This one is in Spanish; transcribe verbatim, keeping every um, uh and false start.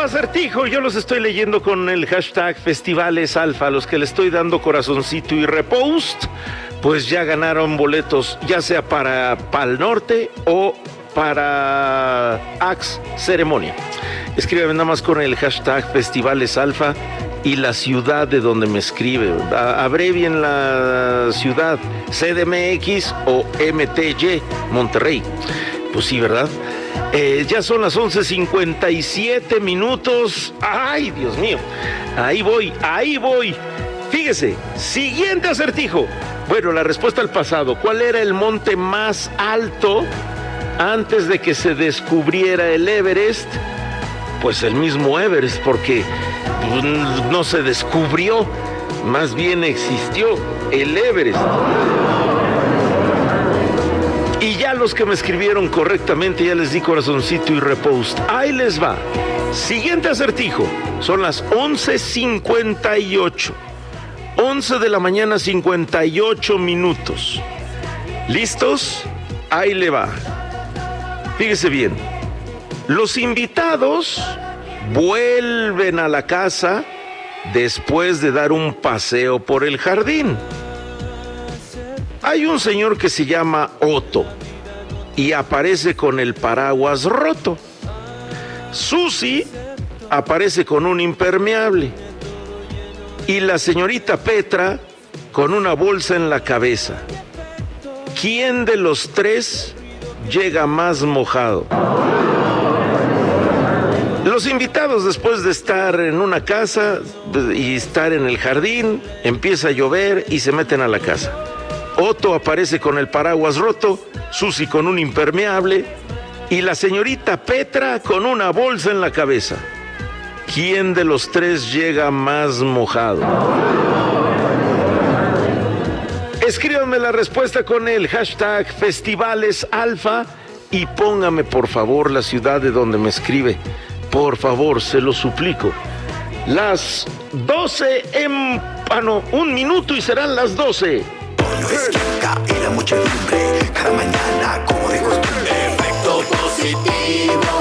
acertijo, yo los estoy leyendo con el hashtag Festivales Alfa, a los que le estoy dando corazoncito y repost, pues ya ganaron boletos, ya sea para Pal Norte o para Axe Ceremonia. Escríbeme nada más con el hashtag Festivales Alfa y la ciudad de donde me escribe. Abrevien la ciudad, C D M X o M T Y, Monterrey. Pues sí, ¿verdad? Eh, ya son las once cincuenta y siete minutos. ¡Ay, Dios mío! Ahí voy, ahí voy. Fíjese, siguiente acertijo. Bueno, la respuesta al pasado. ¿Cuál era el monte más alto antes de que se descubriera el Everest? Pues el mismo Everest, porque pues, no se descubrió, más bien existió el Everest. Y ya los que me escribieron correctamente, ya les di corazoncito y repost. Ahí les va. Siguiente acertijo. Son las once cincuenta y ocho. once de la mañana, cincuenta y ocho minutos. ¿Listos? Ahí le va. Fíjese bien. Los invitados vuelven a la casa después de dar un paseo por el jardín. Hay un señor que se llama Otto y aparece con el paraguas roto. Susi aparece con un impermeable y la señorita Petra con una bolsa en la cabeza. ¿Quién de los tres llega más mojado? Los invitados, después de estar en una casa y estar en el jardín, empieza a llover y se meten a la casa. Otto aparece con el paraguas roto, Susi con un impermeable y la señorita Petra con una bolsa en la cabeza. ¿Quién de los tres llega más mojado? Escríbanme la respuesta con el hashtag Festivales Alfa y póngame por favor la ciudad de donde me escribe. Por favor, se lo suplico. Las doce en... Ah, no, un minuto y serán las doce. Pollo Esquinca y la muchedumbre, cada mañana como de costumbre. Efecto positivo.